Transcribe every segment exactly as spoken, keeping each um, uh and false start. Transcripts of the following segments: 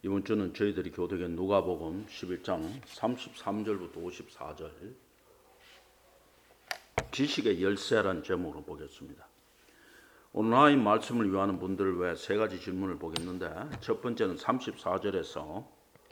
이번 주는 저희들이 교독한 누가복음 십일 장 삼십삼 절부터 오십사 절 지식의 열쇠라는 제목으로 보겠습니다. 오늘 이 말씀을 위하는 분들을 위해 세 가지 질문을 보겠는데, 첫 번째는 삼십사 절에서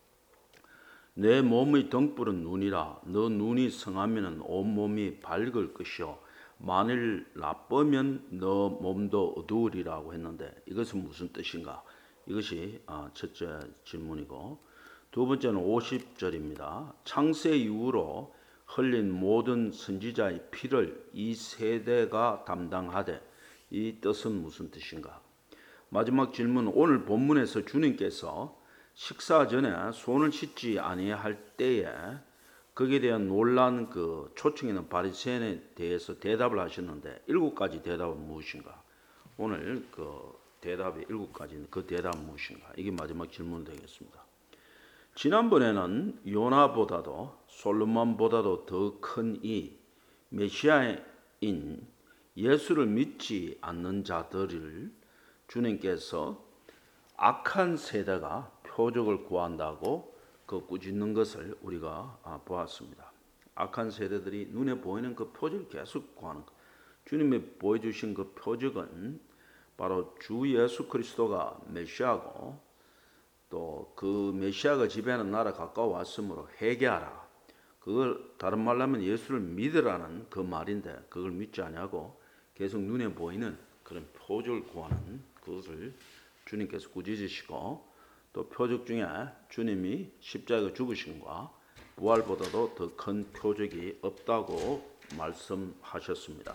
내 몸의 등불은 눈이라 너 눈이 성하면 온몸이 밝을 것이요 만일 나쁘면 너 몸도 어두우리라고 했는데, 이것은 무슨 뜻인가? 이것이 첫째 질문이고, 두 번째는 오십 절입니다. 창세 이후로 흘린 모든 선지자의 피를 이 세대가 담당하되 이 뜻은 무슨 뜻인가? 마지막 질문은 오늘 본문에서 주님께서 식사 전에 손을 씻지 아니할 때에 거기에 대한 논란, 그 초청에 있는 바리새인에 대해서 대답을 하셨는데, 일곱 가지 대답은 무엇인가? 오늘 그 대답이 일곱 가지인데 그 대답은 무엇인가? 이게 마지막 질문 되겠습니다. 지난번에는 요나보다도 솔로몬보다도 더 큰 이 메시아인 예수를 믿지 않는 자들을 주님께서 악한 세대가 표적을 구한다고 그 꾸짖는 것을 우리가 보았습니다. 악한 세대들이 눈에 보이는 그 표적을 계속 구하는 것. 주님이 보여주신 그 표적은 바로 주 예수 그리스도가 메시아고, 또 그 메시아가 지배하는 나라 가까워 왔으므로 회개하라. 그걸 다른 말로 하면 예수를 믿으라는 그 말인데, 그걸 믿지 않냐고 계속 눈에 보이는 그런 표적을 구하는 그것을 주님께서 꾸짖으시고, 또 표적 중에 주님이 십자가에 죽으심과 부활보다도 더 큰 표적이 없다고 말씀하셨습니다.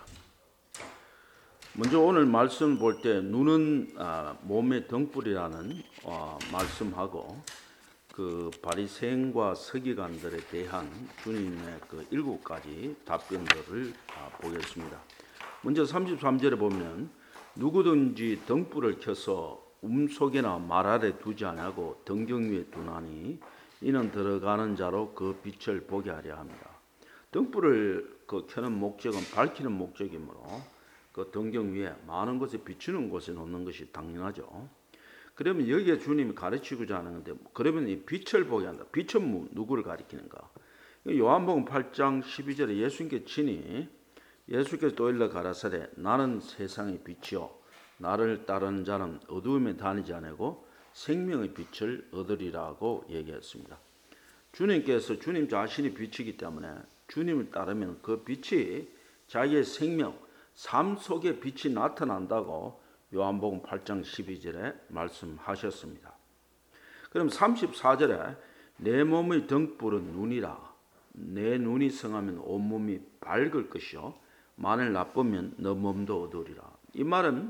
먼저 오늘 말씀 볼 때 눈은 아, 몸의 등불이라는 어, 말씀하고, 그 바리새인과 서기관들에 대한 주님의 그 일곱 가지 답변들을 아, 보겠습니다. 먼저 삼십삼 절에 보면 누구든지 등불을 켜서 움속이나 말 아래 두지 아니하고 등경 위에 두나니 이는 들어가는 자로 그 빛을 보게 하려 합니다. 등불을 그 켜는 목적은 밝히는 목적이므로 그 등경 위에 많은 것에 비추는 곳에 놓는 것이 당연하죠. 그러면 여기에 주님이 가르치고자 하는 건데, 그러면 이 빛을 보게 한다. 빛은 누구를 가리키는가? 요한복음 팔 장 십이 절에 예수님께 친히 예수께서 또 일러 가라사대 나는 세상의 빛이요 나를 따르는 자는 어두움에 다니지 아니하고 생명의 빛을 얻으리라고 얘기했습니다. 주님께서 주님 자신이 빛이기 때문에 주님을 따르면 그 빛이 자기의 생명, 삶 속에 빛이 나타난다고 요한복음 팔 장 십이 절에 말씀하셨습니다. 그럼 삼십사 절에 내 몸의 등불은 눈이라 내 눈이 성하면 온몸이 밝을 것이요 만일 나쁘면 너 몸도 어두우리라. 이 말은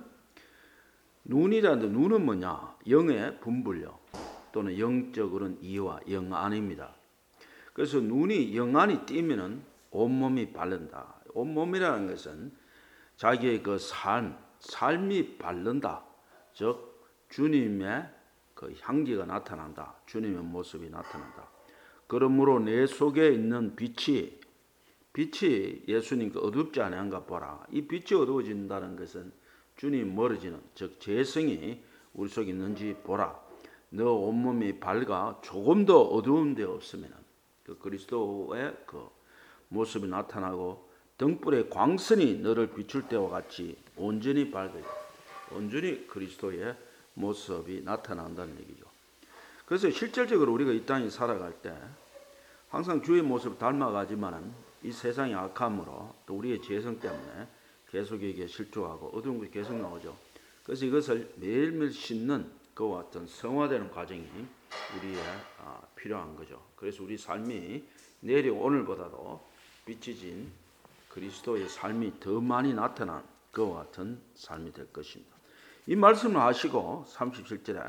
눈이라는데, 눈은 뭐냐? 영의 분별력 또는 영적으로는 이와 영안입니다. 그래서 눈이 영안이 띄면은 온몸이 바른다. 온몸이라는 것은 자기의 그 삶, 삶이 바른다. 즉 주님의 그 향기가 나타난다. 주님의 모습이 나타난다. 그러므로 내 속에 있는 빛이 빛이 예수님께 어둡지 아니한가 보라. 이 빛이 어두워진다는 것은 주님 멀어지는, 즉 재성이 우리 속에 있는지 보라. 너 온몸이 밝아 조금 더 어두운 데 없으면 그 그리스도의 그 모습이 나타나고 등불의 광선이 너를 비출 때와 같이 온전히 밝아요. 온전히 그리스도의 모습이 나타난다는 얘기죠. 그래서 실질적으로 우리가 이 땅에 살아갈 때 항상 주의 모습을 닮아가지만은 이 세상의 악함으로 또 우리의 죄성 때문에 계속 여기에 실족하고 어두운 것이 계속 나오죠. 그래서 이것을 매일매일 씻는 그와 같은 성화되는 과정이 우리의 아, 필요한 거죠. 그래서 우리 삶이 내일 오늘보다도 빛이 진 그리스도의 삶이 더 많이 나타난 그와 같은 삶이 될 것입니다. 이 말씀을 하시고 삼십칠 절에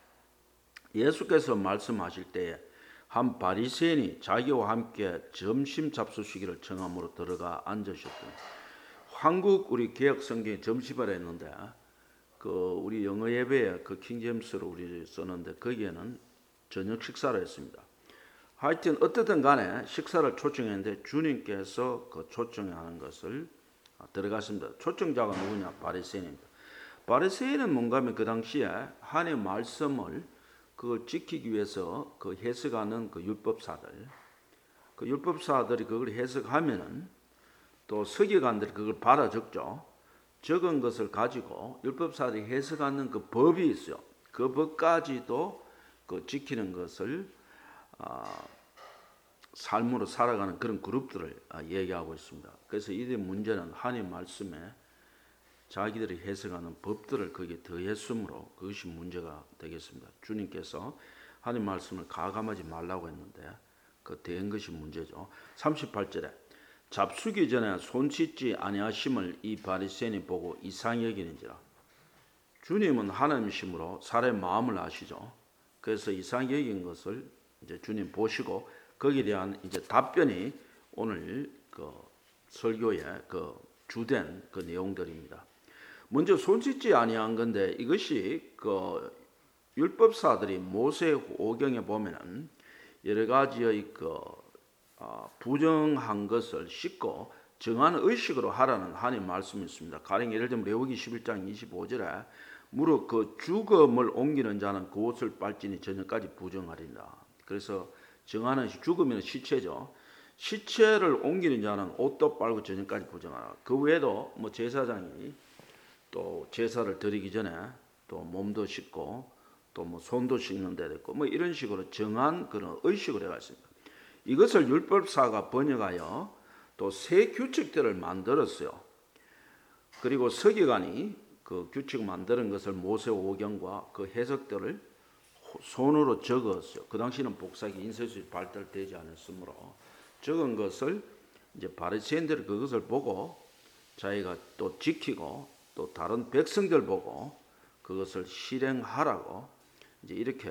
예수께서 말씀하실 때에 한 바리새인이 자기와 함께 점심 잡수시기를 청함으로 들어가 앉으셨더니, 한국 우리 개혁 성경에 점심을 했는데 그 우리 영어 예배에 그 킹제임스로 우리 썼는데 거기에는 저녁 식사를 했습니다. 하여튼 어떻든 간에 식사를 초청했는데 주님께서 그 초청하는 것을 들어갔습니다. 초청자가 누구냐? 바리새인입니다. 바리새인은 뭔가 하면 그 당시에 하나님의 말씀을 그걸 지키기 위해서 그 해석하는 그 율법사들, 그 율법사들이 그걸 해석하면은 또 서기관들이 그걸 받아 적죠. 적은 것을 가지고 율법사들이 해석하는 그 법이 있어요. 그 법까지도 그 지키는 것을 아, 삶으로 살아가는 그런 그룹들을 아, 얘기하고 있습니다. 그래서 이들의 문제는 하나님 말씀에 자기들이 해석하는 법들을 거기에 더했으므로 그것이 문제가 되겠습니다. 주님께서 하나님 말씀을 가감하지 말라고 했는데 그 더한 것이 문제죠. 삼십팔 절에 잡수기 전에 손 씻지 아니하심을 이 바리새인이 보고 이상히 여기는지라. 주님은 하나님이심으로 사람의 마음을 아시죠. 그래서 이상히 여긴 것을 이제 주님 보시고 거기에 대한 이제 답변이 오늘 그 설교의 그 주된 그 내용들입니다. 먼저 손 씻지 아니한 건데 이것이 그 율법사들이 모세 오경에 보면은 여러 가지의 그 어, 부정한 것을 씻고 정한 의식으로 하라는 하나님 말씀이 있습니다. 가령 예를 들면 레위기 십일 장 이십오 절에 무릇 그 죽음을 옮기는 자는 그 옷을 빨지니 저녁까지 부정하리라. 그래서 정하는 죽으면 시체죠. 시체를 옮기는 자는 옷도 빨고 저녁까지 부정하라. 그 외에도 뭐 제사장이 또 제사를 드리기 전에 또 몸도 씻고 또 뭐 손도 씻는 데도 있고 뭐 이런 식으로 정한 그런 의식을 해가 있습니다. 이것을 율법사가 번역하여 또 새 규칙들을 만들었어요. 그리고 서기관이 그 규칙을 만드는 것을 모세 오경과 그 해석들을 손으로 적었어요. 그 당시는 복사기 인쇄술이 발달되지 않았으므로 적은 것을 이제 바리새인들이 그것을 보고 자기가 또 지키고 또 다른 백성들 보고 그것을 실행하라고 이제 이렇게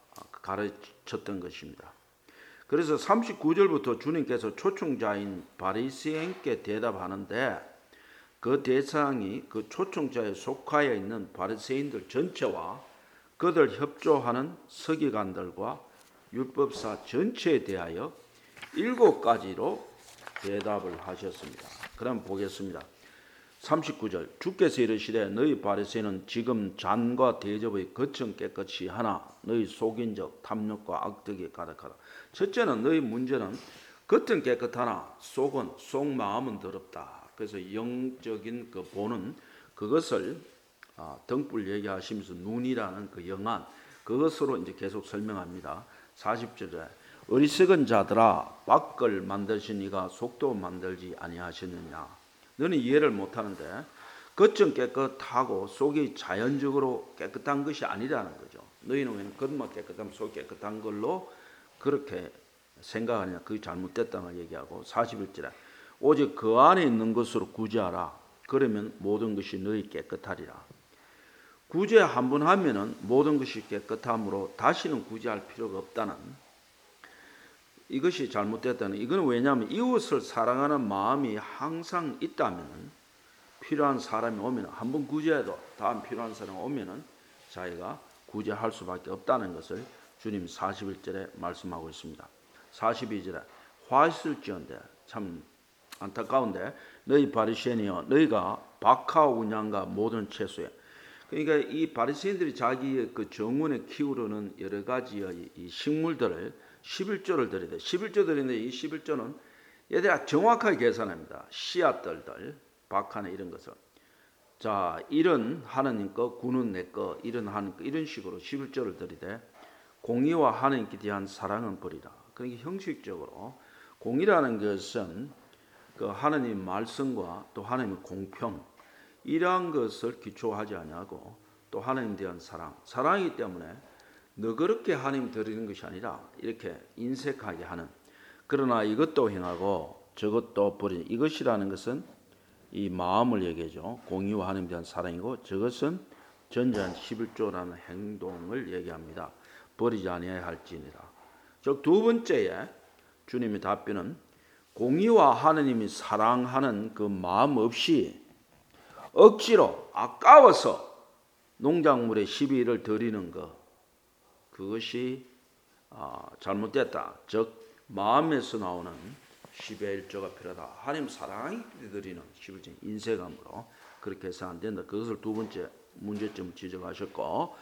가르쳤던 것입니다. 그래서 삼십구 절부터 주님께서 초청자인 바리새인께 대답하는데 그 대상이 그 초청자에 속하여 있는 바리새인들 전체와 그들 협조하는 서기관들과 율법사 전체에 대하여 일곱 가지로 대답을 하셨습니다. 그럼 보겠습니다. 삼십구 절 주께서 이르시되 너희 바리새인은 지금 잔과 대접의 겉은 깨끗이 하나 너희 속인 적 탐욕과 악덕이 가득하다. 첫째는 너희 문제는 겉은 깨끗하나 속은 속 마음은 더럽다. 그래서 영적인 그 보는 그것을 아, 등불 얘기하시면서 눈이라는 그 영안 그것으로 이제 계속 설명합니다. 사십 절에 어리석은 자들아 밖을 만드신 이가 속도 만들지 아니하셨느냐. 너는 이해를 못하는데 겉은 깨끗하고 속이 자연적으로 깨끗한 것이 아니라는 거죠. 너희는 왜 겉만 깨끗하면 속 깨끗한 걸로 그렇게 생각하느냐. 그게 잘못됐다는 걸 얘기하고 사십일 절에 오직 그 안에 있는 것으로 구제하라. 그러면 모든 것이 너희 깨끗하리라. 구제 한 번 하면은 모든 것이 깨끗함으로 다시는 구제할 필요가 없다는 이것이 잘못됐다는 이건 왜냐하면 이웃을 사랑하는 마음이 항상 있다면 필요한 사람이 오면 한 번 구제해도 다음 필요한 사람이 오면은 자기가 구제할 수밖에 없다는 것을 주님 사십일 절에 말씀하고 있습니다. 사십이 절에 화 있을지언데 참 안타까운데 너희 바리새인이여 너희가 박하 운양과 모든 채소에 그러니까 이 바리새인들이 자기의 그 정원에 키우려는 여러 가지의 이 식물들을 십일 조를 드리되 십일 조 드리는데 이 십일 조는 얘들아 정확하게 계산합니다. 씨앗들들 박하나 이런 것을 자 일은 하나님 거 구는 내 거 일은 하나님 거 이런 식으로 십일 조를 드리되 공의와 하나님께 대한 사랑은 버리라. 그러니까 형식적으로 공의라는 것은 그 하나님 말씀과 또 하나님의 공평 이러한 것을 기초하지 아니하고 또 하나님에 대한 사랑 사랑이기 때문에 너그럽게 하나님 드리는 것이 아니라 이렇게 인색하게 하는 그러나 이것도 행하고 저것도 버리는 이것이라는 것은 이 마음을 얘기하죠. 공의와 하나님에 대한 사랑이고 저것은 전전 십일 조라는 행동을 얘기합니다. 버리지 아니해야 할지니라. 즉 두 번째에 주님의 답변은 공의와 하나님이 사랑하는 그 마음 없이 억지로 아까워서 농작물의 십이일을 드리는 것 그것이 잘못됐다. 즉 마음에서 나오는 십의 일조가 필요하다. 하나님 사랑이 드리는 십일조 인색함으로 그렇게 해서 안 된다. 그것을 두 번째 문제점 지적하셨고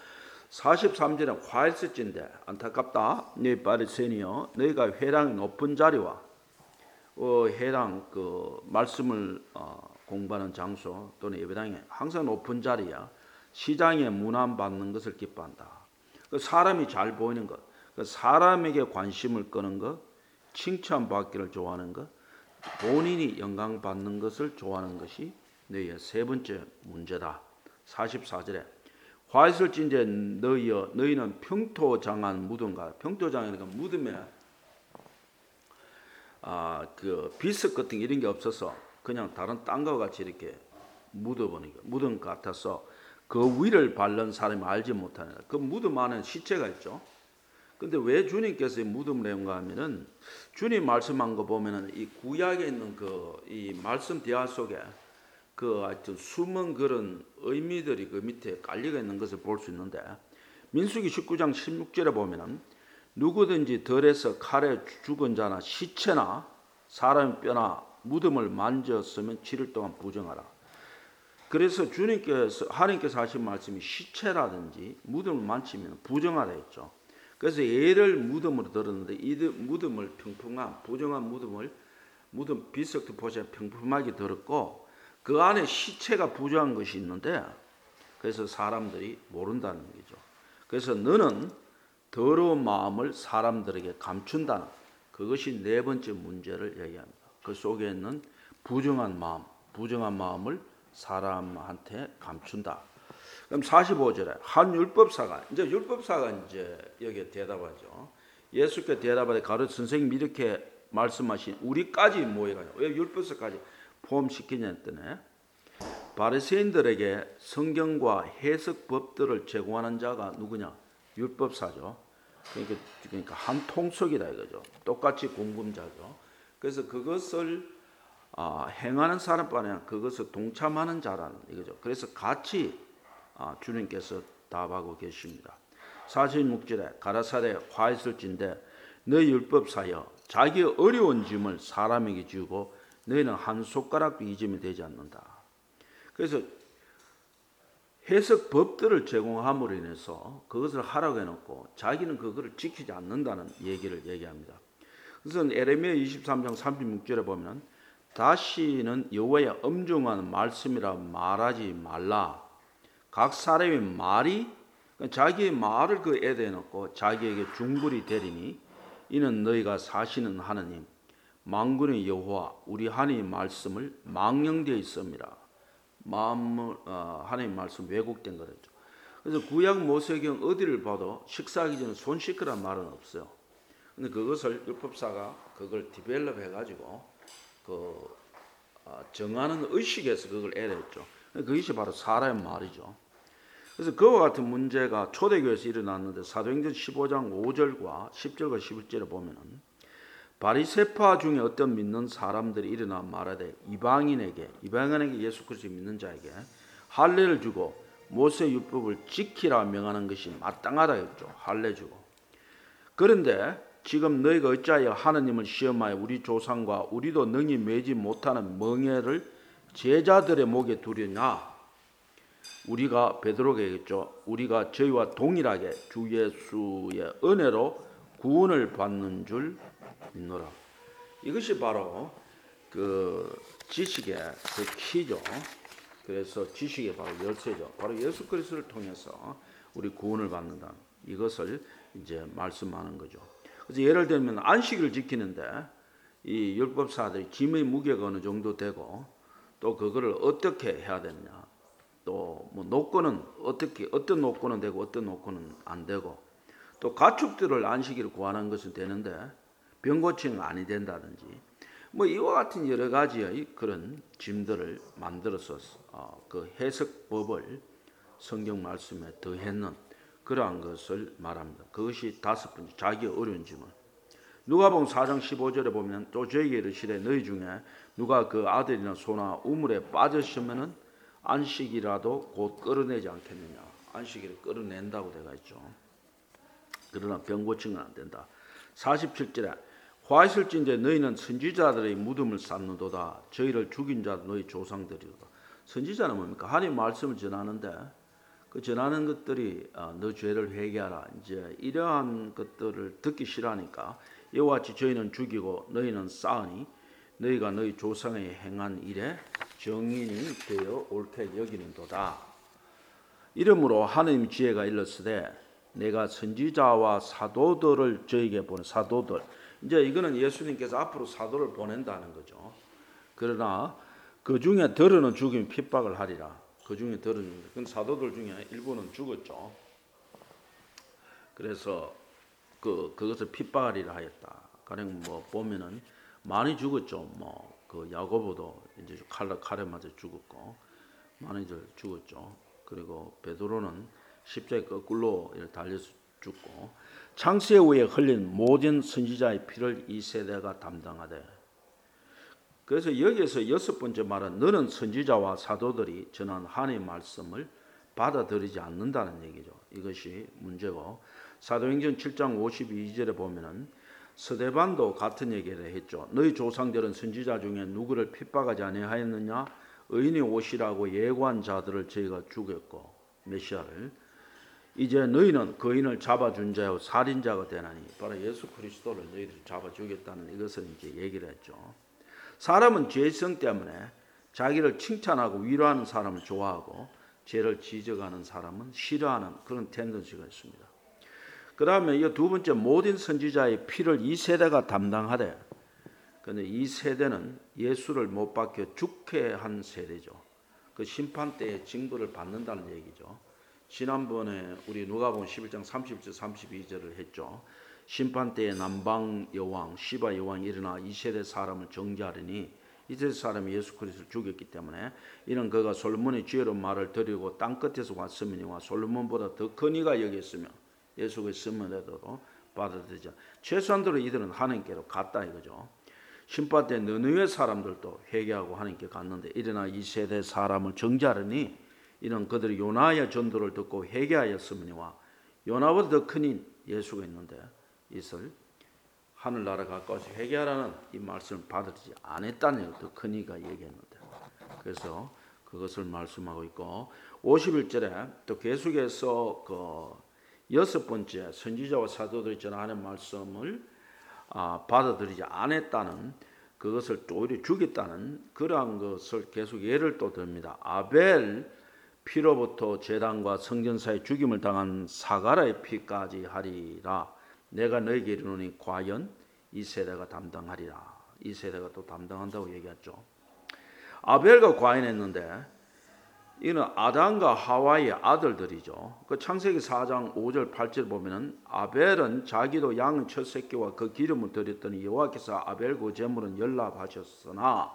사십삼 절에 화일스진데 안타깝다. 너희 바리새인이여 너희가 회당의 높은 자리와 어, 회당 그 말씀을 어, 공부하는 장소 또는 예배당에 항상 높은 자리야 시장에 문안 받는 것을 기뻐한다. 그 사람이 잘 보이는 것, 그 사람에게 관심을 끄는 것, 칭찬받기를 좋아하는 것, 본인이 영광 받는 것을 좋아하는 것이 너희의 세 번째 문제다. 사십사 절에 화이슬 진제 너희여 너희는 평토장한 무덤과 평토장이니까 무덤에 아, 그 비석 같은 이런 게 없어서 그냥 다른 땅과 같이 이렇게 묻어버리니까 무덤 같아서 그 위를 바른 사람이 알지 못하는 그 무덤 안에 시체가 있죠. 근데 왜 주님께서 이 무덤을 해온가 하면은 주님 말씀한 거 보면은 이 구약에 있는 그 이 말씀 대화 속에 그 하여튼 숨은 그런 의미들이 그 밑에 깔려가 있는 것을 볼 수 있는데 민수기 십구 장 십육 절에 보면은 누구든지 덜에서 칼에 죽은 자나 시체나 사람의 뼈나 무덤을 만졌으면 칠 일 동안 부정하라. 그래서 주님께서 하나님께서 하신 말씀이 시체라든지 무덤을 만지면 부정하라 했죠. 그래서 얘를 무덤으로 들었는데 이 무덤을 평평한 부정한 무덤을 무덤 비석도 보시면 평평하게 들었고 그 안에 시체가 부정한 것이 있는데 그래서 사람들이 모른다는 얘기죠. 그래서 너는 더러운 마음을 사람들에게 감춘다는 그것이 네 번째 문제를 얘기합니다. 그 속에 있는 부정한 마음, 부정한 마음을 사람한테 감춘다. 그럼 사십오 절에 한 율법사가 이제 율법사가 이제 여기에 대답하죠. 예수께 대답하되 가르 선생님 이렇게 말씀하신 우리까지 모여가지고 왜 율법사까지 포함시키냐 했더니 바리새인들에게 성경과 해석 법들을 제공하는 자가 누구냐? 율법사죠. 그러니까, 그러니까 한 통속이다 이거죠. 똑같이 공금자죠. 그래서 그것을 아, 행하는 사람뿐 아니라 그것을 동참하는 자라는 이거죠. 그래서 같이 아, 주님께서 답하고 계십니다. 사십육 절에 가라사대 화있을진대 너희 율법사여 자기 어려운 짐을 사람에게 지우고 너희는 한 손가락도 이 짐이 되지 않는다. 그래서 해석 법들을 제공함으로 인해서 그것을 하라고 해놓고 자기는 그것을 지키지 않는다는 얘기를 얘기합니다. 그래서 에레미야 이십삼 장 삼십육 절에 보면 다시는 여호와의 엄중한 말씀이라 말하지 말라. 각 사람의 말이 자기의 말을 그 애대에 넣고 자기에게 중불이 되리니 이는 너희가 사시는 하나님 만군의 여호와 우리 하나님의 말씀을 망령되어 있습니다. 마음을 어, 하나님의 말씀 왜곡된 거죠. 그래서 구약 모세경 어디를 봐도 식사하기 전에 손 씻으라는 말은 없어요. 근데 그것을 율법사가 그걸 디벨롭 해가지고 그 어, 정하는 의식에서 그걸 애랬죠. 그것이 바로 사람의 말이죠. 그래서 그와 같은 문제가 초대교회에서 일어났는데 사도행전 십오 장 오 절과 십 절과 십일 절에 보면은 바리새파 중에 어떤 믿는 사람들이 일어나 말하되 이방인에게 이방인에게 예수 그리스도 믿는 자에게 할례를 주고 모세 율법을 지키라 명하는 것이 마땅하다 했죠. 할례 주고. 그런데 지금 너희가 어찌하여 하나님을 시험하여 우리 조상과 우리도 능히 매지 못하는 멍에를 제자들의 목에 두려냐? 우리가 베드로가 얘기했죠. 우리가 저희와 동일하게 주 예수의 은혜로 구원을 받는 줄 믿노라. 이것이 바로 그 지식의 그 키죠. 그래서 지식의 바로 열쇠죠. 바로 예수 그리스도를 통해서 우리 구원을 받는다. 이것을 이제 말씀하는 거죠. 그래서 예를 들면 안식일을 지키는데 이 율법사들이 짐의 무게가 어느 정도 되고 또 그거를 어떻게 해야 되느냐. 또 뭐 노건은 어떻게 어떤 노건은 되고 어떤 노건은 안 되고 또 가축들을 안식일을 구하는 것은 되는데 병 고치는 아니 된다든지 뭐 이와 같은 여러 가지의 그런 짐들을 만들어서 어, 그 해석법을 성경 말씀에 더했는 그러한 것을 말합니다. 그것이 다섯 번째 자기 어려운 짐을. 누가복음 사 장 십오 절에 보면 또 저에게 이르시되 너희 중에 누가 그 아들이나 소나 우물에 빠졌으면은 안식이라도 곧 끌어내지 않겠느냐. 안식일을 끌어낸다고 되어 있죠. 그러나 병 고치는 안 된다. 사십칠 절에 화있을진대 너희는 선지자들의 무덤을 쌓는도다. 저희를 죽인 자도 너희 조상들이로다. 선지자는 뭡니까? 하나님 말씀을 전하는데 그 전하는 것들이 너 죄를 회개하라. 이제 이러한 것들을 듣기 싫어하니까 이와 같이 저희는 죽이고 너희는 쌓으니 너희가 너희 조상의 행한 일에 정인이 되어 옳게 여기는도다. 이러므로 하나님 지혜가 일렀으되 내가 선지자와 사도들을 저에게 보내. 사도들, 이제 이거는 예수님께서 앞으로 사도를 보낸다는 거죠. 그러나 그 중에 덜은 죽임 핍박을 하리라. 그 중에 덜은, 그 사도들 중에 일부는 죽었죠. 그래서 그 그것을 핍박하리라 하였다. 가령 뭐 보면은 많이 죽었죠. 뭐 그 야고보도 이제 칼 칼에 맞아 죽었고 많이들 죽었죠. 그리고 베드로는 십자가에 거꾸로 달려서 죽고, 창세 후에 흘린 모든 선지자의 피를 이 세대가 담당하되. 그래서 여기에서 여섯 번째 말은 너는 선지자와 사도들이 전한 하나님의 말씀을 받아들이지 않는다는 얘기죠. 이것이 문제고, 사도행전 칠 장 오십이 절에 보면은 스데반도 같은 얘기를 했죠. 너희 조상들은 선지자 중에 누구를 핍박하지 아니하였느냐? 의인이 오시라고 예고한 자들을 저희가 죽였고, 메시아를. 이제 너희는 그 의인을 잡아준 자요 살인자가 되나니, 바로 예수 그리스도를 너희들이 잡아 주겠다는 이것을 이제 얘기를 했죠. 사람은 죄성 때문에 자기를 칭찬하고 위로하는 사람을 좋아하고 죄를 지적하는 사람은 싫어하는 그런 텐던시가 있습니다. 그 다음에 이 두 번째, 모든 선지자의 피를 이 세대가 담당하되. 그런데 이 세대는 예수를 못 박혀 죽게 한 세대죠. 그 심판 때의 징벌을 받는다는 얘기죠. 지난번에 우리 누가복음 십일 장 삼십 절 삼십이 절을 했죠. 심판 때에 남방 여왕 시바 여왕이 일어나 이 세대 사람을 정죄하리니 이 세대 사람이 예수 그리스도를 죽였기 때문에 이는 그가 솔로몬의 지혜로운 말을 들이고 땅 끝에서 왔음이니와 솔로몬보다 더 큰 이가 여기 있으며 예수 그리스도를 받아들이자. 최소한도로 이들은 하나님께로 갔다 이거죠. 심판 때 너느웨 사람들도 회개하고 하나님께 갔는데 일어나 이 세대 사람을 정죄하리니 이는 그들이 요나의 전도를 듣고 회개하였음이니와 요나보다 더 큰 예수가 있는데 이슬 하늘나라 가까워서 회개하라는 이 말씀을 받아들이지 않았다는 더 큰 이가 얘기했는데, 그래서 그것을 말씀하고 있고, 오십일 절에 또 계속해서 그 여섯 번째 선지자와 사도들이 전하는 말씀을 아, 받아들이지 않았다는, 그것을 또 오히려 죽였다는 그러한 것을 계속 예를 또 듭니다. 아벨 피로부터 제단과 성전사의 죽임을 당한 사가라의 피까지 하리라. 내가 너에게 이르노니 과연 이 세대가 담당하리라. 이 세대가 또 담당한다고 얘기했죠. 아벨과 과인했는데 이는 아담과 하와의 아들들이죠. 그 창세기 사 장 오 절 팔 절 보면은 아벨은 자기도 양 첫 새끼와 그 기름을 드렸더니 여호와께서 아벨 그 제물은 연락하셨으나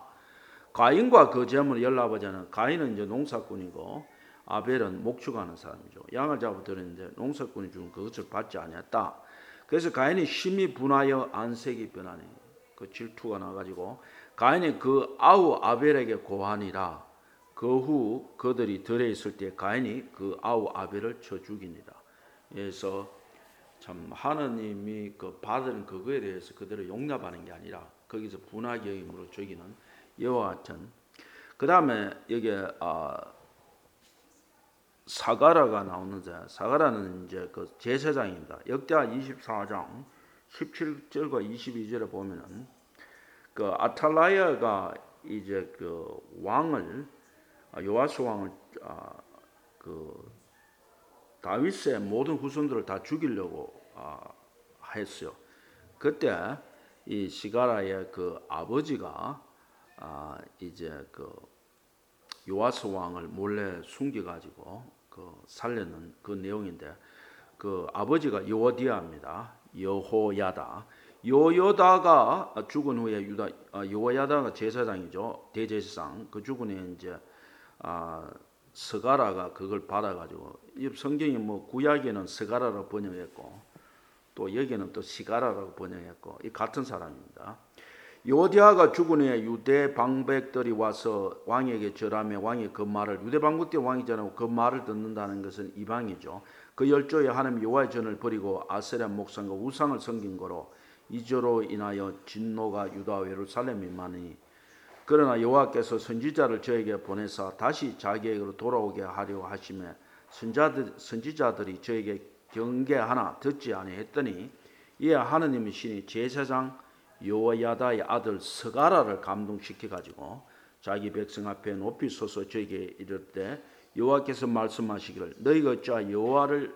가인과 그 제물을 연락하지 않은. 가인은 이제 농사꾼이고 아벨은 목축하는 사람이죠. 양을 잡아 드렸는데 농사꾼이 준 그것을 받지 아니했다. 그래서 가인이 심히 분하여 안색이 변하니 그 질투가 나가지고 가인이 그 아우 아벨에게 고하니라. 그 후 그들이 들에 있을 때 가인이 그 아우 아벨을 쳐 죽이니라. 그래서 참 하나님이 그 받은 그거에 대해서 그들을 용납하는 게 아니라 거기서 분하게 여김으로 죽이는 여호와 같은. 그 다음에 여기에 아, 사가라가 나오는데, 사가라는 이제 그 제사장입니다. 역대하 이십사 장 십칠 절과 이십이 절에 보면은 그 아탈라야가 이제 그 왕을 요아스 왕을 아, 그 다윗의 모든 후손들을 다 죽이려고 아, 했어요. 그때 이 시가라의 그 아버지가 아, 이제 그 요아스 왕을 몰래 숨겨가지고 그 살렸는 그 내용인데, 그 아버지가 여호디아입니다. 여호야다. 여호야다가 죽은 후에 유다 여호야다가 제사장이죠. 대제사장. 그 죽은 후에 이제 아, 스가라가 그걸 받아가지고, 성경이 뭐 구약에는 스가라라고 번역했고 또 여기는 또 시가라라고 번역했고, 이 같은 사람입니다. 요디아가 죽은 후에 유대 방백들이 와서 왕에게 절하며 왕이 그 말을, 유대 방백들이 왕이 전하고 그 말을 듣는다는 것은 이방이죠. 그 열조에 하나님 여호와의 전을 버리고 아세라 목상과 우상을 섬긴 거로 이조로 인하여 진노가 유다와 예루살렘에 임하니, 그러나 여호와께서 선지자를 저에게 보내사 다시 자기에게로 돌아오게 하려 하심에 선자들, 선지자들이 저에게 경계하나 듣지 아니했더니 이에 하느님의 신이 제사장 여호야다의 아들 스가라를 감동시켜 가지고 자기 백성 앞에 높이 서서 저에게 이를 때 여호와께서 말씀하시기를 너희가 어찌 여호와를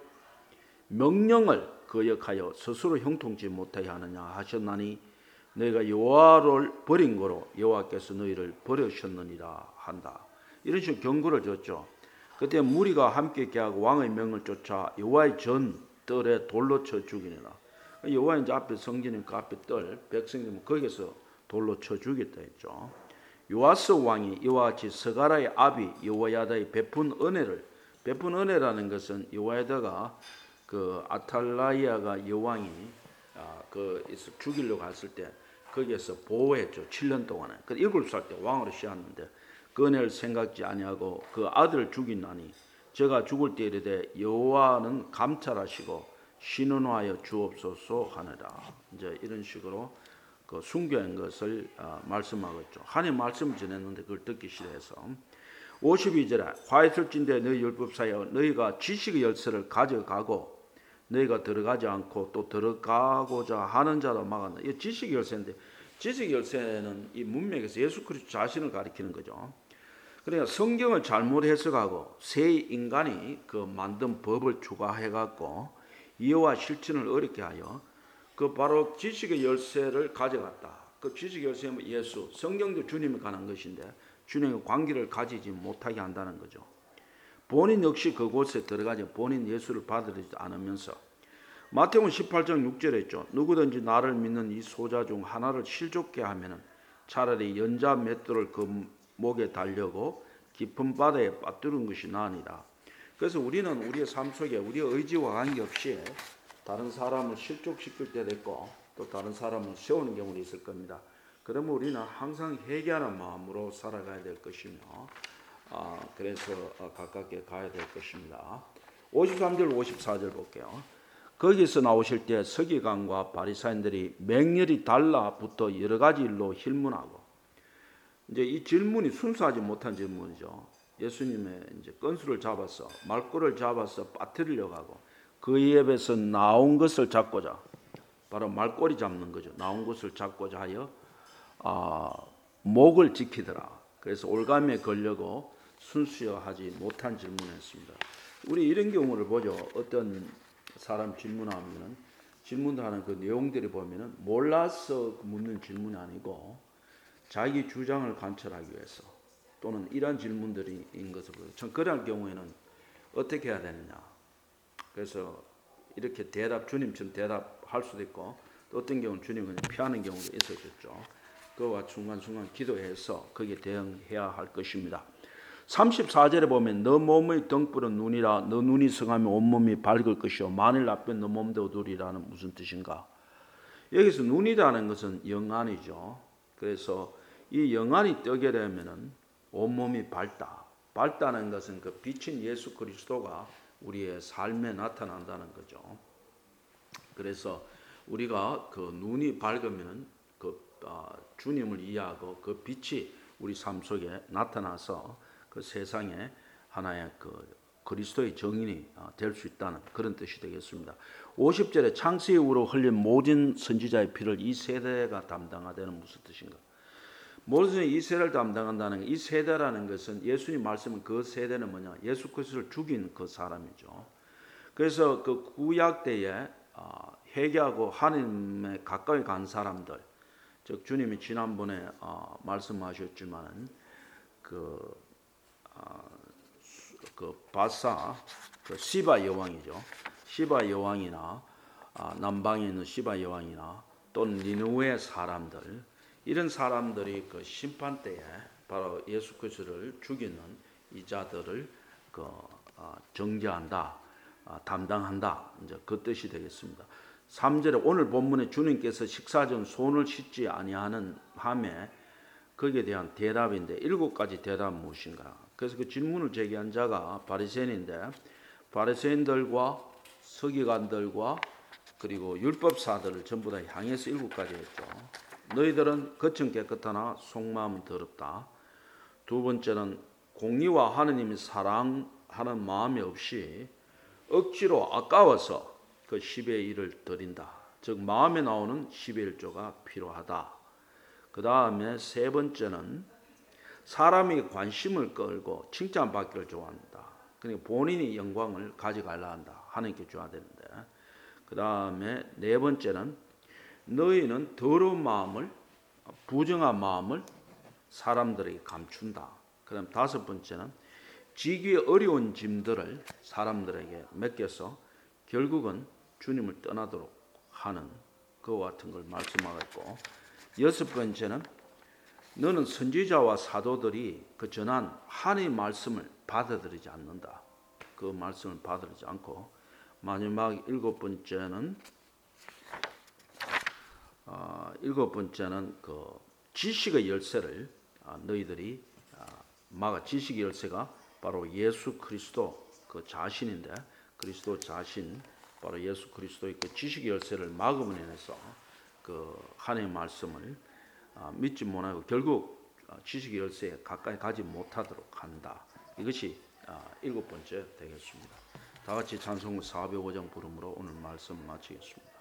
명령을 거역하여 스스로 형통치 못하게 하느냐 하셨나니 너희가 여호와를 버린 거로 여호와께서 너희를 버리셨느니라 한다. 이런 식으로 경고를 줬죠. 그때 무리가 함께 계하고 왕의 명을 쫓아 여호와의 전 뜰에 돌로 쳐 죽이니라. 여호와 이제 앞에 성전인 그 앞에 뜰 백성들은 거기서 돌로 쳐 죽였다 했죠. 요아스 왕이 이와 같이 스가라의 아비 여호야다의 베푼 은혜를 베푼 은혜라는 것은 여호야다가 그 아탈라이아가 여왕이 아, 그 죽이려고 갔을 때 거기에서 보호했죠. 칠 년 동안에. 그 일곱 살 때 왕으로 시작했는데 그 은혜를 생각지 아니하고 그 아들을 죽이나니 제가 죽을 때 이르되 여호와는 감찰하시고 신원하여 주옵소서 하느라. 이제 이런 식으로 그 순교한 것을 어, 말씀하고 있죠. 하나님 말씀을 전했는데 그걸 듣기 싫어해서 오십이 절에 화했을진대 너희 율법사여 너희가 지식의 열쇠를 가져가고 너희가 들어가지 않고 또 들어가고자 하는 자로 막았다. 이 지식의 열쇠인데 지식의 열쇠는 이 문맥에서 예수 그리스도 자신을 가리키는 거죠. 그러니까 성경을 잘못 해석하고 새 인간이 그 만든 법을 추가해갖고 이해와 실천을 어렵게 하여 그 바로 지식의 열쇠를 가져갔다. 그 지식의 열쇠는 예수, 성경도 주님에 관한 것인데 주님의 관계를 가지지 못하게 한다는 거죠. 본인 역시 그곳에 들어가지 본인 예수를 받아들이지 않으면서 마태복음 십팔 장 육 절에 있죠. 누구든지 나를 믿는 이 소자 중 하나를 실족게 하면은 차라리 연자 맷돌을 그 목에 달려고 깊은 바다에 빠뜨린 것이 나으니라. 그래서 우리는 우리의 삶 속에 우리의 의지와 관계없이 다른 사람을 실족시킬 때도 있고 또 다른 사람을 세우는 경우도 있을 겁니다. 그러면 우리는 항상 회개하는 마음으로 살아가야 될 것이며 아, 그래서 가깝게 가야 될 것입니다. 오십삼 절 오십사 절 볼게요. 거기서 나오실 때 서기관과 바리사인들이 맹렬히 달라붙어 여러 가지 일로 힐문하고 이제 이 질문이 순수하지 못한 질문이죠. 예수님의 이제 건수를 잡아서 말꼬를 잡아서 빠뜨리려고 하고 그 입에서 나온 것을 잡고자 바로 말꼬리 잡는 거죠. 나온 것을 잡고자 하여 아, 목을 지키더라. 그래서 올감에 걸려고 순수하지 못한 질문했습니다. 우리 이런 경우를 보죠. 어떤 사람 질문하면은 질문하는 그 내용들이 보면은 몰라서 묻는 질문이 아니고 자기 주장을 관철하기 위해서 또는 이런 질문들인 것을 보여요. 참 그럴 경우에는 어떻게 해야 되느냐. 그래서 이렇게 대답 주님처럼 대답할 수도 있고 또 어떤 경우는 주님은 피하는 경우도 있었죠. 그와 순간순간 기도해서 거기에 대응해야 할 것입니다. 삼십사 절에 보면 너 몸의 등불은 눈이라 너 눈이 성하면 온몸이 밝을 것이요 만일 나쁘면 너 몸도 어두리라는 무슨 뜻인가. 여기서 눈이라는 것은 영안이죠. 그래서 이 영안이 뜨게 되면은 온몸이 밝다. 밝다는 것은 그 빛인 예수 그리스도가 우리의 삶에 나타난다는 거죠. 그래서 우리가 그 눈이 밝으면은 그 어, 주님을 이해하고 그 빛이 우리 삶 속에 나타나서 그 세상에 하나의 그 그리스도의 정인이 될 수 있다는 그런 뜻이 되겠습니다. 오십 절에 창세 이후로 흘린 모든 선지자의 피를 이 세대가 담당하다는 무슨 뜻인가? 모든 이 세대를 담당한다는 이 세대라는 것은 예수님 말씀은 그 세대는 뭐냐? 예수 그리스도를 죽인 그 사람이죠. 그래서 그 구약 때에 회개하고 하나님에 가까이 간 사람들, 즉 주님이 지난번에 말씀하셨지만 그, 그 바사, 그 시바 여왕이죠. 시바 여왕이나 남방에 있는 시바 여왕이나 또는 니느웨 사람들. 이런 사람들이 그 심판 때에 바로 예수 그리스도를 죽이는 이 자들을 그 어, 정죄한다, 어, 담당한다. 이제 그 뜻이 되겠습니다. 삼 절에 오늘 본문에 주님께서 식사 전 손을 씻지 아니하는 함에 거기에 대한 대답인데 일곱 가지 대답은 무엇인가? 그래서 그 질문을 제기한 자가 바리새인인데 바리새인들과 서기관들과 그리고 율법사들을 전부 다 향해서 일곱 가지 했죠. 너희들은 겉은 깨끗하나 속마음은 더럽다. 두 번째는 공의와 하느님의 사랑 하는 마음이 없이 억지로 아까워서 그 십의 일을 드린다. 즉 마음에 나오는 십의 일조가 필요하다. 그 다음에 세 번째는 사람이 관심을 끌고 칭찬받기를 좋아한다. 그러니까 본인이 영광을 가져가려 한다. 하나님께 줘야 되는데. 그 다음에 네 번째는 너희는 더러운 마음을, 부정한 마음을 사람들에게 감춘다. 그 다음 다섯 번째는 지기 어려운 짐들을 사람들에게 맡겨서 결국은 주님을 떠나도록 하는 그와 같은 걸 말씀하고 있고, 여섯 번째는 너는 선지자와 사도들이 그 전한 하나님의 말씀을 받아들이지 않는다. 그 말씀을 받아들이지 않고, 마지막 일곱 번째는 어, 일곱 번째는 그 지식의 열쇠를 어, 너희들이 어, 막아. 지식의 열쇠가 바로 예수 그리스도 그 자신인데, 그리스도 자신 바로 예수 그리스도의 그 지식의 열쇠를 막음으로 인해서 그 하나님의 말씀을 어, 믿지 못하고 결국 어, 지식의 열쇠에 가까이 가지 못하도록 한다. 이것이 어, 일곱 번째 되겠습니다. 다 같이 찬송가 사백오 장 부름으로 오늘 말씀 마치겠습니다.